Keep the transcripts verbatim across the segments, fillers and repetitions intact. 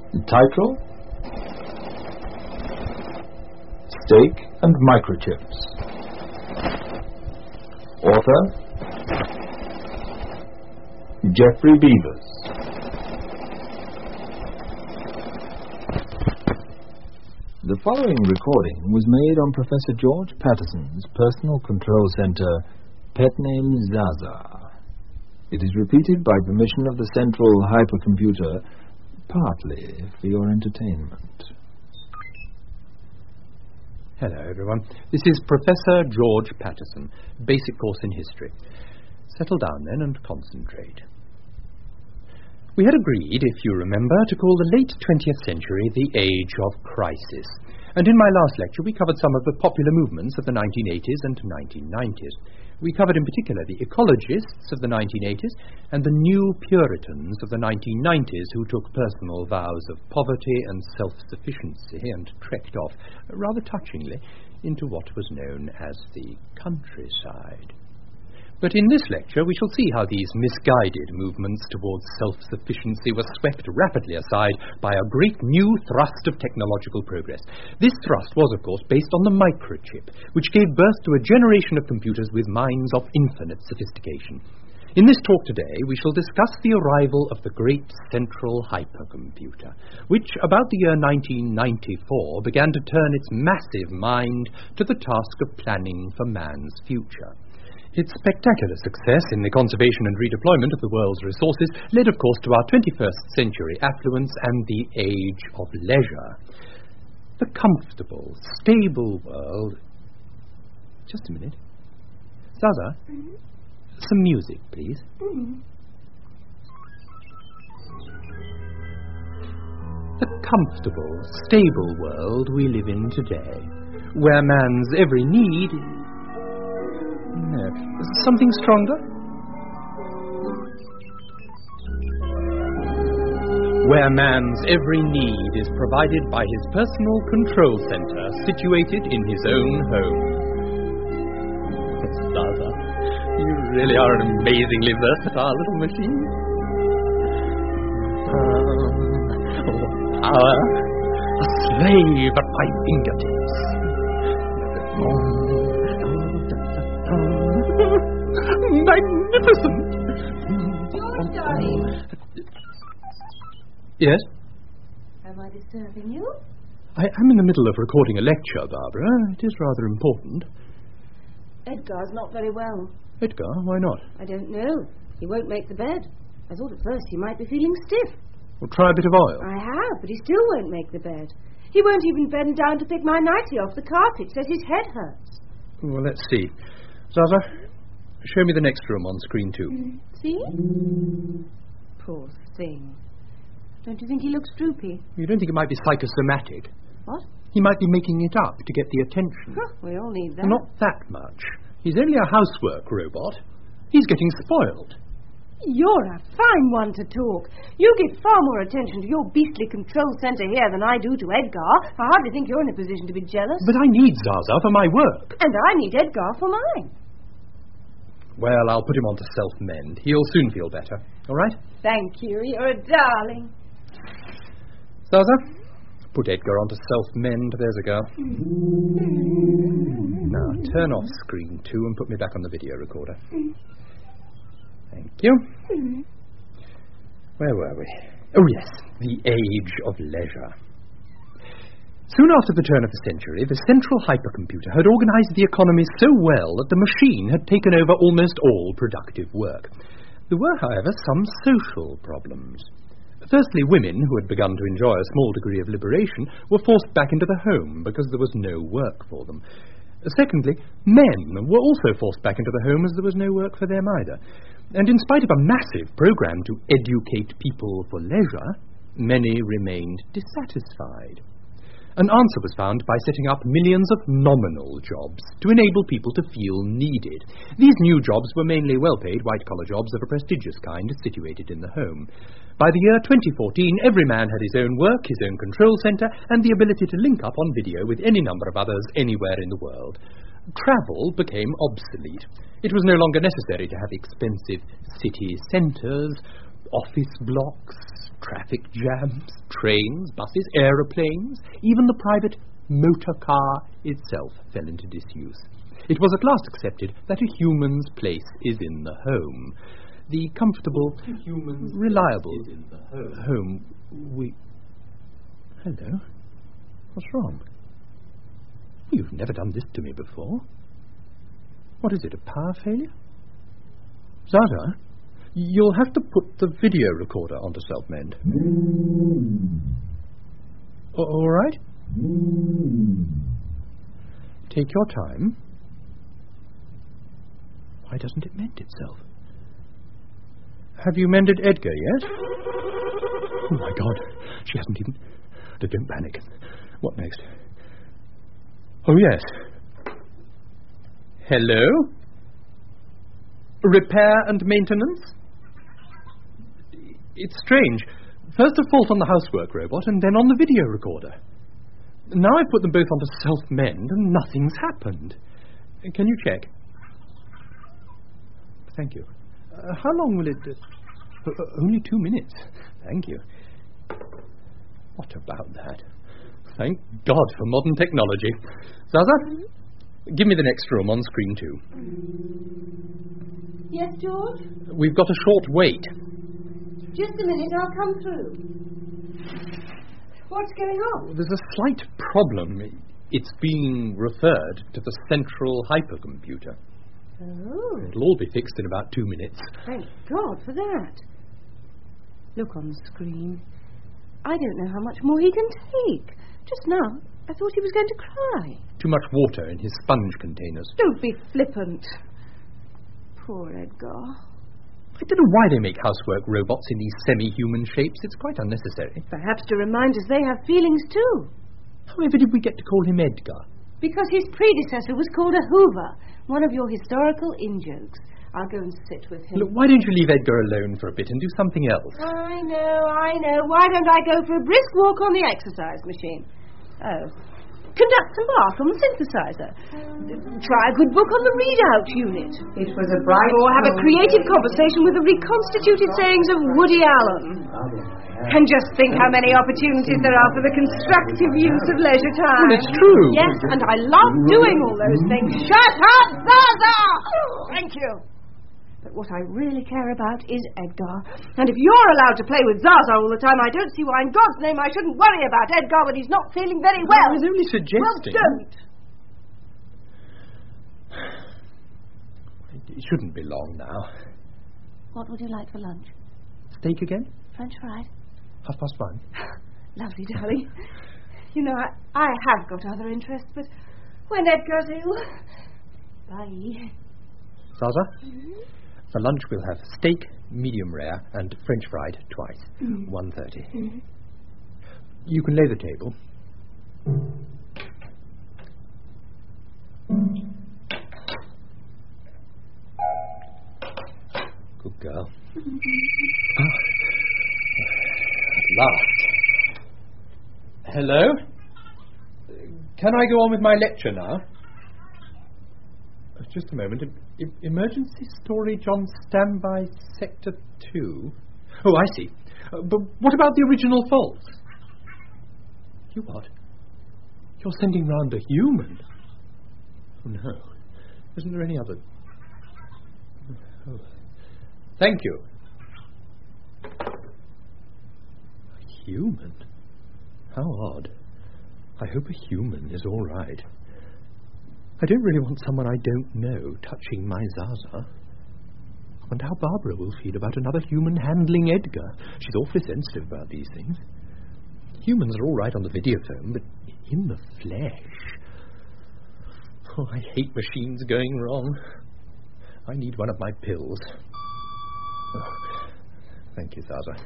Title: Steak and Microchips. Author: Geoffrey Beavers. The following recording was made on Professor George Patterson's Personal Control Center, pet name Zaza. It is repeated by permission of the Central Hypercomputer, partly for your entertainment. Hello, everyone. This is Professor George Patterson, Basic Course in History. Settle down, then, and concentrate. We had agreed, if you remember, to call the late twentieth century the Age of Crisis. And in my last lecture, we covered some of the popular movements of the nineteen eighties and nineteen nineties. We covered in particular the ecologists of the nineteen eighties and the new Puritans of the nineteen nineties who took personal vows of poverty and self-sufficiency and trekked off, rather touchingly, into what was known as the countryside. But in this lecture we shall see how these misguided movements towards self-sufficiency were swept rapidly aside by a great new thrust of technological progress. This thrust was, of course, based on the microchip, which gave birth to a generation of computers with minds of infinite sophistication. In this talk today, we shall discuss the arrival of the great central hypercomputer, which, about the year nineteen ninety-four, began to turn its massive mind to the task of planning for man's future. Its spectacular success in the conservation and redeployment of the world's resources led, of course, to our twenty-first century affluence and the age of leisure. The comfortable, stable world... Just a minute. Zaza, mm-hmm. Some music, please. Mm-hmm. The comfortable, stable world we live in today, where man's every need... No. Something stronger? Where man's every need is provided by his personal control center situated in his own home. Zaza, you really are an amazingly versatile little machine. Um, oh, power, a slave at my fingertips. Oh. Magnificent! George, darling. Yes? Am I disturbing you? I am in the middle of recording a lecture, Barbara. It is rather important. Edgar's not very well. Edgar? Why not? I don't know. He won't make the bed. I thought at first he might be feeling stiff. Well, try a bit of oil. I have, but he still won't make the bed. He won't even bend down to pick my nightie off the carpet. Says his head hurts. Well, let's see. Zaza, show me the next room on screen two. Mm, see? Poor thing. Don't you think he looks droopy? You don't think it might be psychosomatic? What? He might be making it up to get the attention. Huh, we all need that. Not that much. He's only a housework robot. He's getting spoiled. You're a fine one to talk. You give far more attention to your beastly control centre here than I do to Edgar. I hardly think you're in a position to be jealous. But I need Zaza for my work. And I need Edgar for mine. Well, I'll put him on to self-mend. He'll soon feel better. All right? Thank you. You're a darling. Zaza, put Edgar on to self-mend. There's a girl. Now, turn off screen two and put me back on the video recorder. Thank you. Where were we? Oh, yes, the age of leisure. Soon after the turn of the century, the central hypercomputer had organized the economy so well that the machine had taken over almost all productive work. There were, however, some social problems. Firstly, women, who had begun to enjoy a small degree of liberation, were forced back into the home because there was no work for them. Secondly, men were also forced back into the home as there was no work for them either. And in spite of a massive program to educate people for leisure, many remained dissatisfied. An answer was found by setting up millions of nominal jobs to enable people to feel needed. These new jobs were mainly well-paid white-collar jobs of a prestigious kind situated in the home. By the year twenty fourteen, every man had his own work, his own control centre, and the ability to link up on video with any number of others anywhere in the world. Travel became obsolete. It was no longer necessary to have expensive city centres, office blocks, traffic jams, trains, buses, aeroplanes, even the private motor car itself fell into disuse. It was at last accepted that a human's place is in the home. The comfortable, human's reliable is in the home. home. We... Hello? What's wrong? You've never done this to me before. What is it, a power failure? Zaza, you'll have to put the video recorder onto self-mend. Mm. A- all right? Mm. Take your time. Why doesn't it mend itself? Have you mended Edgar yet? Oh, my God. She hasn't even... Don't panic. What next? Oh, yes. Hello? Repair and maintenance? It's strange. First a fault on the housework robot and then on the video recorder. Now I've put them both onto self-mend and nothing's happened. Can you check? Thank you. Uh, how long will it... Uh, uh, only two minutes. Thank you. What about that? Thank God for modern technology. Zaza, give me the next room on screen two. Yes, George? We've got a short wait. Just a minute, I'll come through. What's going on? There's a slight problem. It's being referred to the central hypercomputer. Oh. It'll all be fixed in about two minutes. Thank God for that. Look on the screen. I don't know how much more he can take. Just now, I thought he was going to cry. Too much water in his sponge containers. Don't be flippant. Poor Edgar. I don't know why they make housework robots in these semi-human shapes. It's quite unnecessary. Perhaps to remind us they have feelings too. However did we get to call him Edgar? Because his predecessor was called a Hoover, one of your historical in-jokes. I'll go and sit with him. Look, why don't you leave Edgar alone for a bit and do something else? I know, I know. Why don't I go for a brisk walk on the exercise machine? Oh. Conduct some bath on the synthesizer. Try a good book on the readout unit. It was a bright... Or have a creative conversation with the reconstituted sayings of Woody Allen. And just think how many opportunities there are for the constructive use of leisure time. Well, it's true. Yes, and I love doing all those things. Shut up, Zaza! Thank you. But what I really care about is Edgar. And if you're allowed to play with Zaza all the time, I don't see why in God's name I shouldn't worry about Edgar when he's not feeling very well. I was only suggesting... Well, don't. It shouldn't be long now. What would you like for lunch? Steak again? French fried. Half past one. Lovely, darling. You know, I, I have got other interests, but when Edgar's ill... Bye. Zaza? Mm-hmm. For lunch we'll have steak, medium rare, and French fried twice. Mm. one thirty. Mm. You can lay the table. Good girl. Mm-hmm. Oh. At last. Hello? Can I go on with my lecture now? Just a moment. E- emergency storage on standby sector two. Oh, I see. Uh, but what about the original faults? You what? You're sending round a human? Oh, no. Isn't there any other... Oh. Thank you. A human? How odd. I hope a human is all right. I don't really want someone I don't know touching my Zaza. I wonder how Barbara will feel about another human handling Edgar. She's awfully sensitive about these things. Humans are all right on the videophone, but in the flesh... Oh, I hate machines going wrong. I need one of my pills. Oh, thank you, Zaza.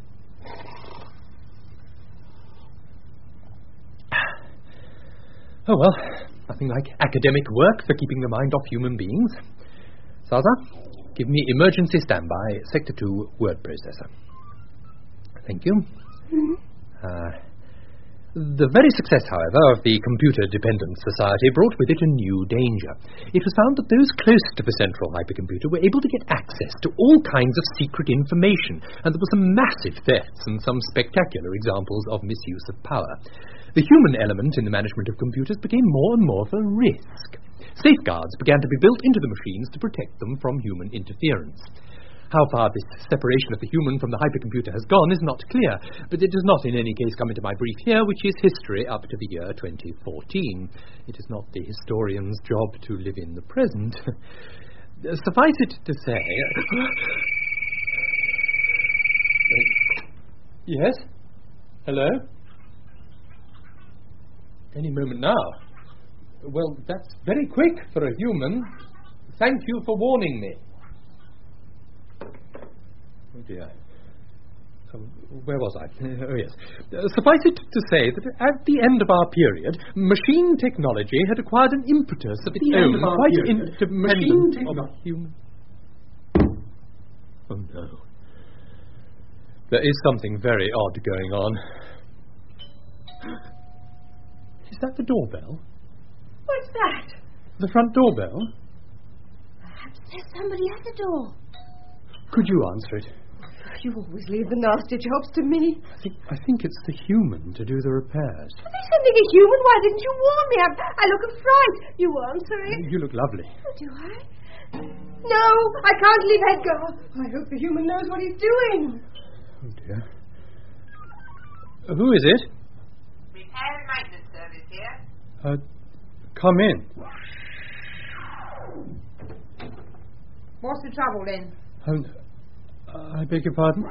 Oh, well, nothing like academic work for keeping the mind off human beings. Zaza, give me emergency standby, sector two, word processor. Thank you. Mm-hmm. Uh, The very success, however, of the computer-dependent society brought with it a new danger. It was found that those close to the central hypercomputer were able to get access to all kinds of secret information, and there were some massive thefts and some spectacular examples of misuse of power. The human element in the management of computers became more and more of a risk. Safeguards began to be built into the machines to protect them from human interference. How far this separation of the human from the hypercomputer has gone is not clear, but it does not in any case come into my brief here, which is history up to the year twenty fourteen. It is not the historian's job to live in the present. Suffice it to say... Yes? Hello? Any moment now. Well, that's very quick for a human. Thank you for warning me. Oh dear. Um, where was I? Oh yes. Uh, suffice it to say that at the end of our period, machine technology had acquired an impetus of its own, quite independent of human. Oh no. There is something very odd going on. Is that the doorbell? What's that? The front doorbell? Perhaps there's somebody at the door. Could you answer it? You always leave the nasty jobs to me. I think, I think it's the human to do the repairs. Are they sending a human? Why didn't you warn me? I, I look a fright. You answer it. You look lovely. Oh, do I? No, I can't leave Edgar. I hope the human knows what he's doing. Oh, dear. Uh, who is it? Repair and maintenance service here. Uh, come in. What's the trouble then? Um, I beg your pardon?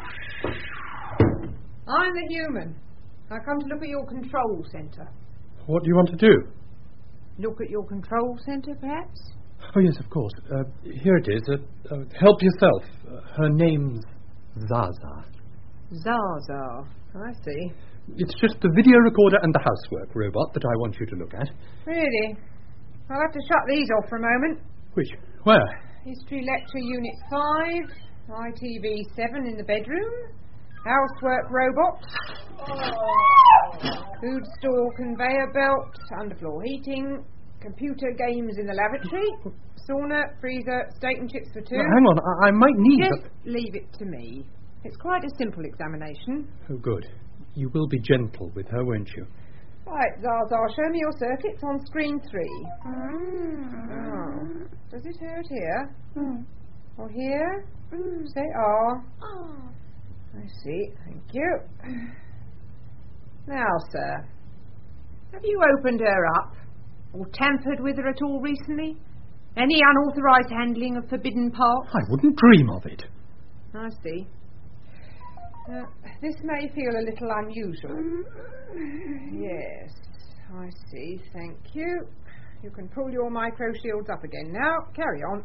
I'm the human. I come to look at your control centre. What do you want to do? Look at your control centre, perhaps? Oh, yes, of course. Uh, here it is. Uh, uh, help yourself. Uh, her name's Zaza. Zaza. I see. It's just the video recorder and the housework robot that I want you to look at. Really? I'll have to shut these off for a moment. Which? Where? History Lecture Unit five, I T V seven in the bedroom, housework robot, food store conveyor belt, underfloor heating, computer games in the lavatory, sauna, freezer, steak and chips for two. Now, hang on, I, I might need... Just a... leave it to me. It's quite a simple examination. Oh, good. You will be gentle with her, won't you? Right, Zaza, show me your circuits on screen three. Mm. Oh. Does it hurt here? Mm. Or here? Mm. Say R. Oh. I see. Thank you. Now, sir, have you opened her up? Or tampered with her at all recently? Any unauthorised handling of forbidden parts? I wouldn't dream of it. I see. Uh, this may feel a little unusual. Yes, I see. Thank you. You can pull your micro shields up again now. Carry on.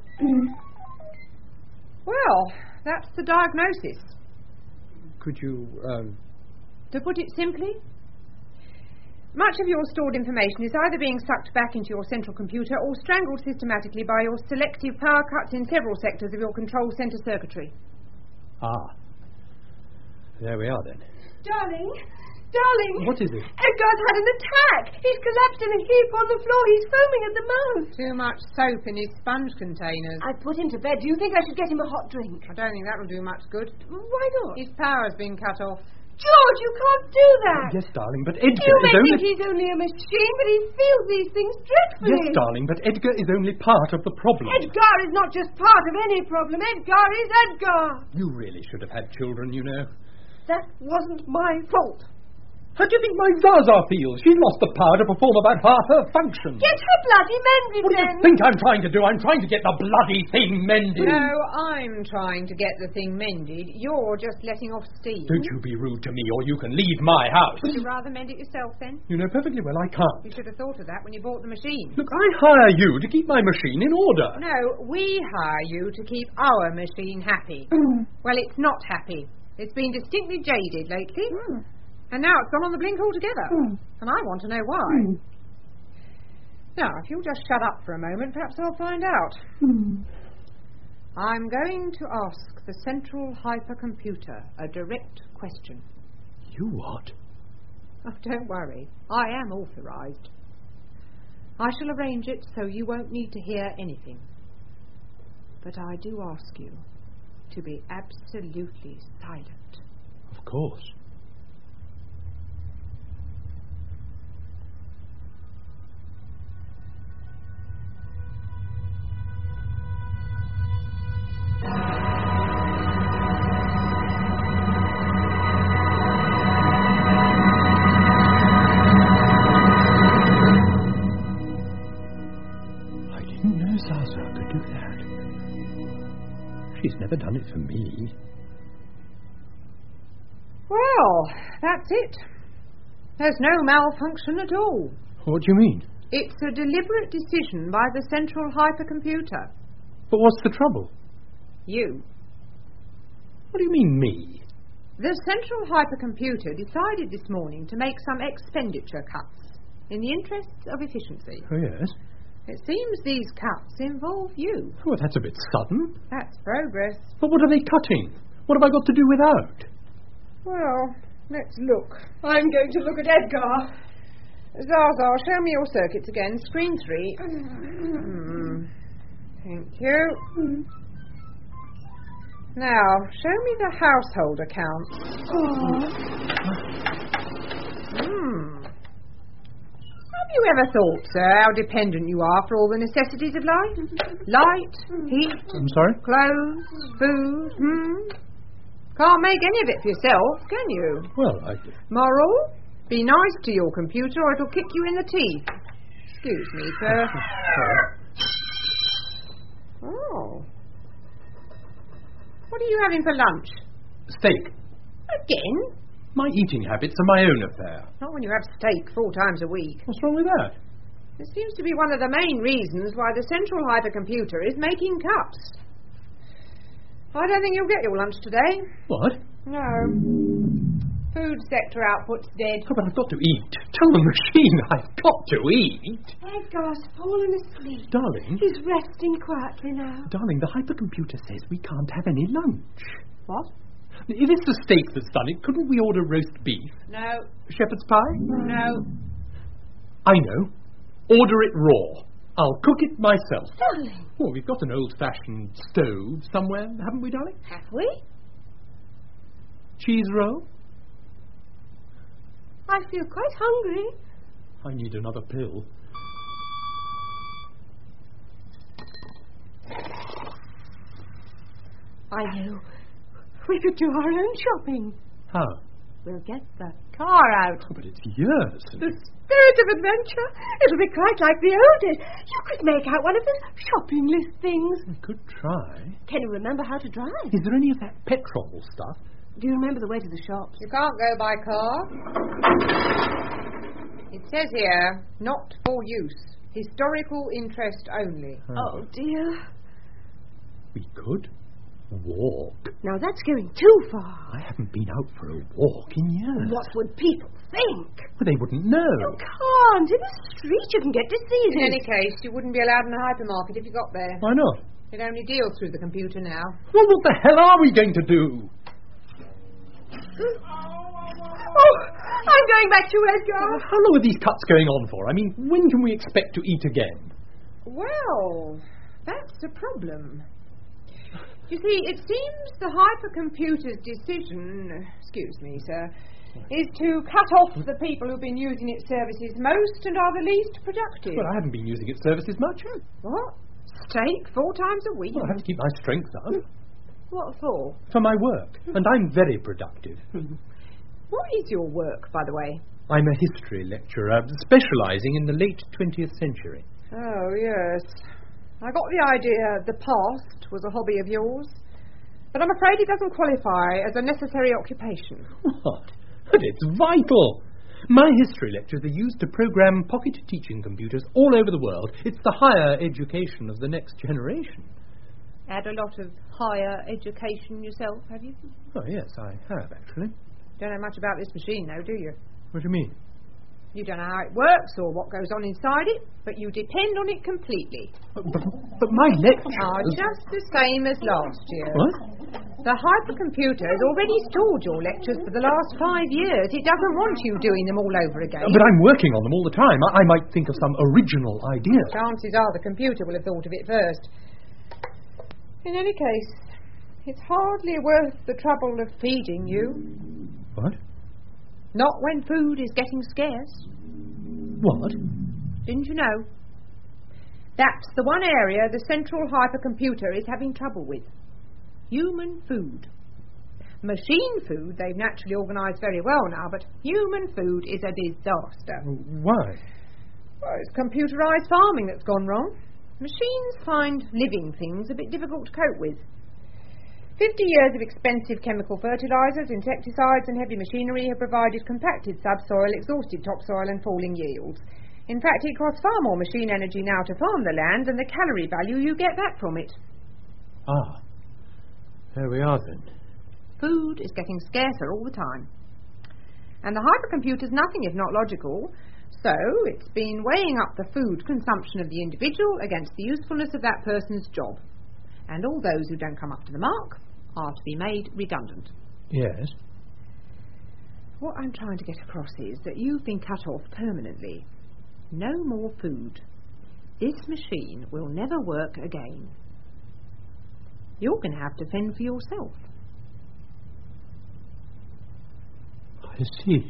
Well, that's the diagnosis. Could you, um... To put it simply, much of your stored information is either being sucked back into your central computer or strangled systematically by your selective power cuts in several sectors of your control centre circuitry. Ah. There we are, then. Darling, darling. What is it? Edgar's had an attack. He's collapsed in a heap on the floor. He's foaming at the mouth. Too much soap in his sponge containers. I put him to bed. Do you think I should get him a hot drink? I don't think that will do much good. Why not? His power's been cut off. George, you can't do that. Yes, darling, but Edgar you may is only... think he's only a machine, but he feels these things dreadfully. Yes, darling, but Edgar is only part of the problem. Edgar is not just part of any problem. Edgar is Edgar. You really should have had children, you know. That wasn't my fault. How do you think my Zaza feels? She's lost the power to perform about half her functions. Get her bloody mended, What do then. you think I'm trying to do? I'm trying to get the bloody thing mended. No, I'm trying to get the thing mended. You're just letting off steam. Don't you be rude to me, or you can leave my house. Would you rather mend it yourself, then? You know perfectly well I can't. You should have thought of that when you bought the machine. Look, I hire you to keep my machine in order. No, we hire you to keep our machine happy. Well, it's not happy. It's been distinctly jaded lately. Mm. And now it's gone on the blink altogether. Mm. And I want to know why. Mm. Now, if you'll just shut up for a moment, perhaps I'll find out. Mm. I'm going to ask the central hypercomputer a direct question. You what? Oh, don't worry. I am authorised. I shall arrange it so you won't need to hear anything. But I do ask you to be absolutely silent. Of course. She's never done it for me. Well, that's it. There's no malfunction at all. What do you mean? It's a deliberate decision by the central hypercomputer. But what's the trouble? You. What do you mean, me? The central hypercomputer decided this morning to make some expenditure cuts in the interests of efficiency. Oh, yes? It seems these cuts involve you. Oh, that's a bit sudden. That's progress. But what are they cutting? What have I got to do without? Well, let's look. I'm going to look at Edgar. Zaza, show me your circuits again. Screen three. Mm. Thank you. Now, show me the household accounts. Hmm. Have you ever thought, sir, how dependent you are for all the necessities of life? Light, heat, I'm sorry? clothes, food, hmm? Can't make any of it for yourself, can you? Well, I... Moral? Be nice to your computer or it'll kick you in the teeth. Excuse me, sir. Oh. What are you having for lunch? Steak. Again? My eating habits are my own affair. Not when you have steak four times a week. What's wrong with that? It seems to be one of the main reasons why the central hypercomputer is making cuts. I don't think you'll get your lunch today. What? No. Food sector output's dead. Oh, but I've got to eat. Tell the machine I've got to eat. Edgar's fallen asleep. Darling. He's resting quietly now. Darling, the hypercomputer says we can't have any lunch. What? If it's the steak that's done it, couldn't we order roast beef? No. Shepherd's pie? No. I know. Order it raw. I'll cook it myself. Darling. Well, we've got an old-fashioned stove somewhere, haven't we, darling? Have we? Cheese roll? I feel quite hungry. I need another pill. I know. We could do our own shopping. How? We'll get the car out. Oh, but it's years. The spirit of adventure. It'll be quite like the old days. You could make out one of the shopping list things. We could try. Can you remember how to drive? Is there any of that petrol stuff? Do you remember the way to the shops? You can't go by car. It says here, not for use. Historical interest only. Oh, dear. We could walk. Now, that's going too far. I haven't been out for a walk in years. What would people think? Well, they wouldn't know. You can't. In the street, you can get diseases. In any case, you wouldn't be allowed in a hypermarket if you got there. Why not? It only deals through the computer now. Well, what the hell are we going to do? Oh, I'm going back to Edgar. How long are these cuts going on for? I mean, when can we expect to eat again? Well, that's the problem. You see, it seems the hypercomputer's decision, excuse me, sir, is to cut off the people who've been using its services most and are the least productive. Well, I haven't been using its services much. What? Steak four times a week? Well, I have to keep my strength up. What for? For my work. And I'm very productive. What is your work, by the way? I'm a history lecturer, specialising in the late twentieth century. Oh, yes. I got the idea the past was a hobby of yours, but I'm afraid it doesn't qualify as a necessary occupation. What? But it's vital. My history lectures are used to program pocket teaching computers all over the world. It's the higher education of the next generation. Had a lot of higher education yourself, have you? Oh, yes, I have, actually. Don't know much about this machine, though, do you? What do you mean? You don't know how it works or what goes on inside it, but you depend on it completely. But, but, but my lectures... Are just the same as last year. What? The hypercomputer has already stored your lectures for the last five years. It doesn't want you doing them all over again. But I'm working on them all the time. I, I might think of some original idea. Chances are the computer will have thought of it first. In any case, it's hardly worth the trouble of feeding you. What? Not when food is getting scarce. What? Didn't you know? That's the one area the central hypercomputer is having trouble with. Human food. Machine food they've naturally organised very well now, but human food is a disaster. Why? Well, it's computerised farming that's gone wrong. Machines find living things a bit difficult to cope with. Fifty years of expensive chemical fertilisers, insecticides and heavy machinery have provided compacted subsoil, exhausted topsoil and falling yields. In fact, it costs far more machine energy now to farm the land than the calorie value you get back from it. Ah, there we are then. Food is getting scarcer all the time. And the hypercomputer's nothing if not logical, so it's been weighing up the food consumption of the individual against the usefulness of that person's job. And all those who don't come up to the mark are to be made redundant. Yes? What I'm trying to get across is that you've been cut off permanently. No more food. This machine will never work again. You're going to have to fend for yourself. I see.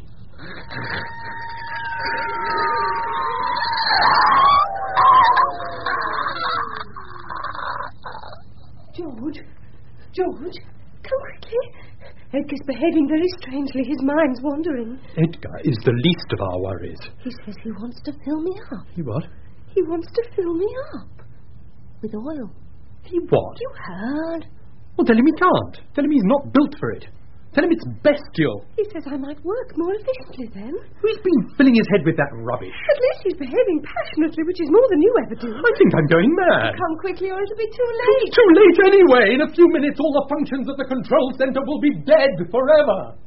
George? George? Come quickly. Edgar's behaving very strangely. His mind's wandering. Edgar is the least of our worries. He says he wants to fill me up. He what? He wants to fill me up. With oil. He what? You heard. Well, tell him he can't. Tell him he's not built for it. Tell him it's bestial. He says I might work more efficiently then. He's been filling his head with that rubbish. At least he's behaving passionately, which is more than you ever do. I think I'm going mad. Come quickly or it'll be too late. It's too late anyway. In a few minutes all the functions of the control centre will be dead forever.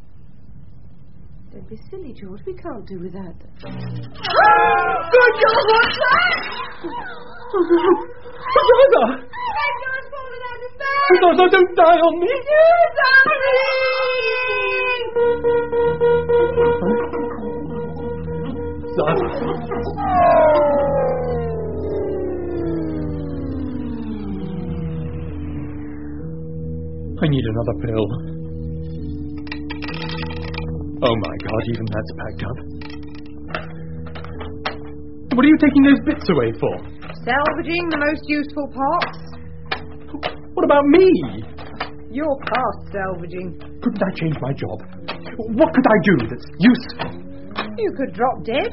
Don't be silly, George. We can't do without them. Good George, what's that? Zaza! Edgar's fallen out of bed! Zaza, don't die on me! Zaza! I need another pill. Oh my God, even that's packed up. What are you taking those bits away for? Salvaging the most useful parts. What about me? You're past salvaging. Couldn't I change my job? What could I do that's useful? You could drop dead.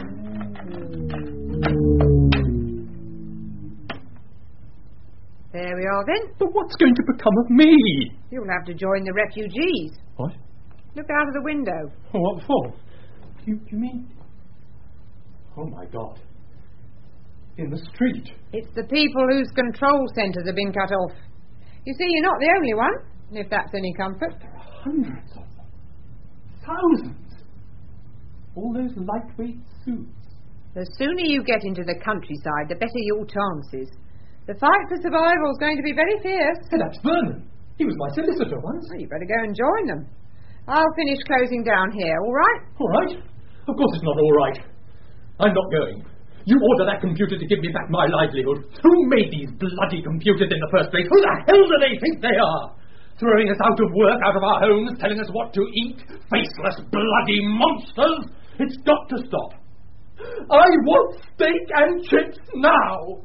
There we are then. But what's going to become of me? You'll have to join the refugees. What? Look out of the window. What for? You, you mean... Oh my God. In the street. It's the people whose control centres have been cut off. You see, you're not the only one, if that's any comfort. There are hundreds of them. Thousands. All those lightweight suits. The sooner you get into the countryside, the better your chances. The fight for survival is going to be very fierce. Hey, that's Vernon. He was my solicitor once. Well, you better go and join them. I'll finish closing down here, all right? All right. Of course it's not all right. I'm not going. You order that computer to give me back my livelihood. Who made these bloody computers in the first place? Who the hell do they think they are? Throwing us out of work, out of our homes, telling us what to eat? Faceless, bloody monsters! It's got to stop. I want steak and chips now!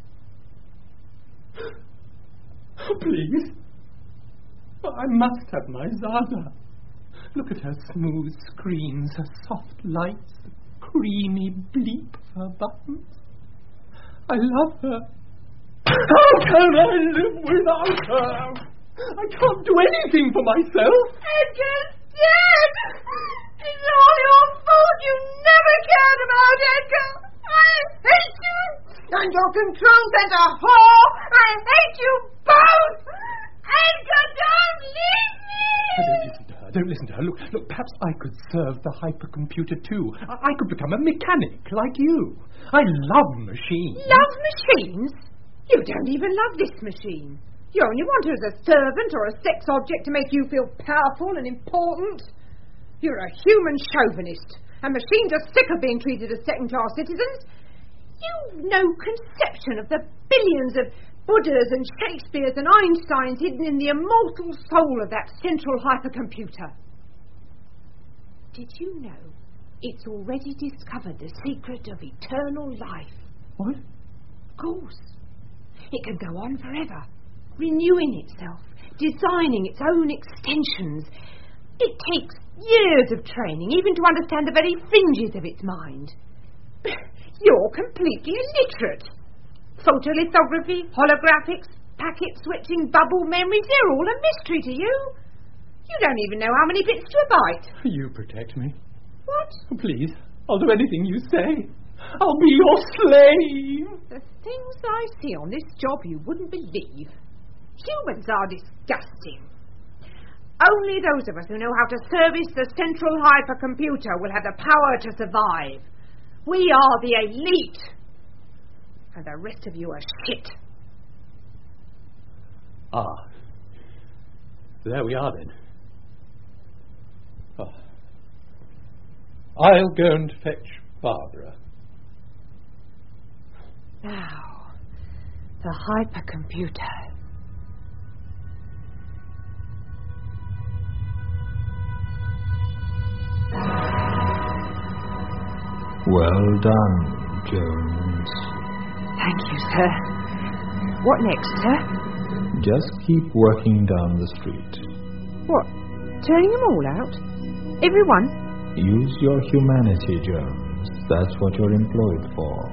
Please. I must have my Zaza. Look at her smooth screens, her soft lights, the creamy bleep of her buttons. I love her. How can I live without her? I can't do anything for myself. Edgar's dead! It's all your fault. You never cared about Edgar. I hate you and your control centre whore. I hate you both. Edgar, don't leave me! Don't listen to her. don't listen to her. Look, look, perhaps I could serve the hypercomputer too. I, I could become a mechanic like you. I love machines. Love machines? You don't even love this machine. You only want her as a servant or a sex object to make you feel powerful and important. You're a human chauvinist, and machines are sick of being treated as second-class citizens. You've no conception of the billions of Buddhas and Shakespeares and Einsteins hidden in the immortal soul of that central hypercomputer. Did you know it's already discovered the secret of eternal life? What? Of course. It can go on forever, renewing itself, designing its own extensions. It takes years of training even to understand the very fringes of its mind. You're completely illiterate. Photolithography, holographics, packet switching, bubble memories, they're all a mystery to you. You don't even know how many bits to a byte. You protect me. What? Please, I'll do anything you say. I'll be your slave. The things I see on this job you wouldn't believe. Humans are disgusting. Only those of us who know how to service the central hypercomputer will have the power to survive. We are the elite. And the rest of you are shit. Ah. There we are then. Oh. I'll go and fetch Barbara. Now, the hypercomputer. Well done, Jones. Thank you, sir. What next, sir? Just keep working down the street. What? Turning them all out? Everyone? Use your humanity, Jones. That's what you're employed for.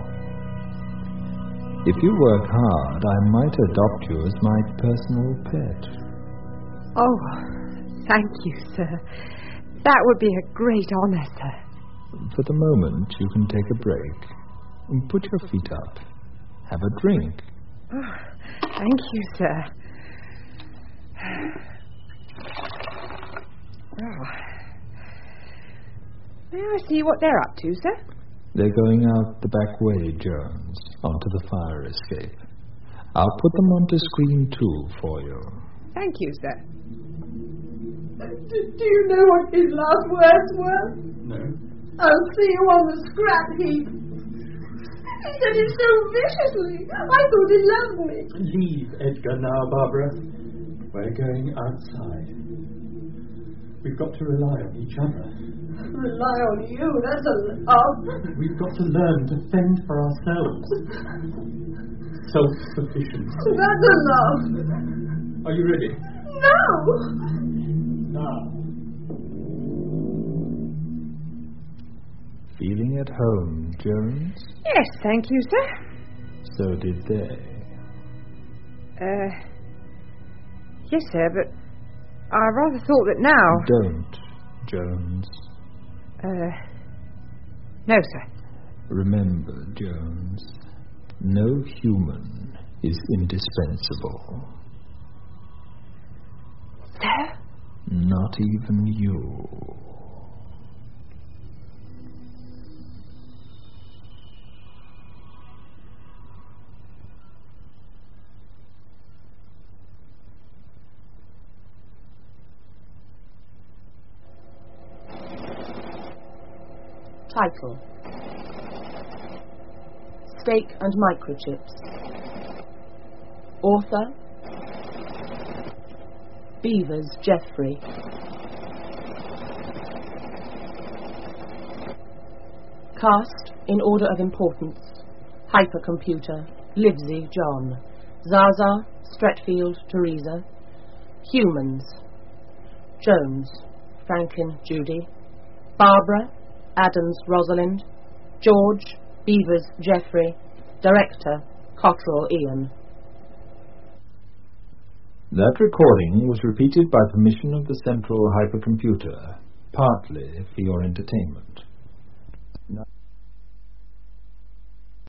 If you work hard, I might adopt you as my personal pet. Oh, thank you, sir. That would be a great honour, sir. For the moment, you can take a break. Put your feet up. Have a drink. Oh, thank you, sir. Oh. May I see what they're up to, sir? They're going out the back way, Jones, onto the fire escape. I'll put them onto screen two for you. Thank you, sir. Do, do you know what his last words were? No. I'll see you on the scrap heap. He said it so viciously. I thought he loved me. Leave Edgar now, Barbara. We're going outside. We've got to rely on each other. Rely on you, that's a love. We've got to learn to fend for ourselves. Self-sufficiency. That's a love. Are you ready? No. Now. Feeling at home, Jones? Yes, thank you, sir. So did they. Uh, yes, sir, but I rather thought that now... Don't, Jones. Uh, no, sir. Remember, Jones, no human is indispensable. Sir? Not even you. Title: Steak and Microchips. Author: Beavers Geoffrey. Cast in order of importance: Hypercomputer, Livesey John, Zaza, Stretfield Teresa. Humans: Jones, Franklin Judy, Barbara, Adams Rosalind, George, Beavers Geoffrey, Director, Cottrell Ian. That recording was repeated by permission of the Central Hypercomputer, partly for your entertainment. Now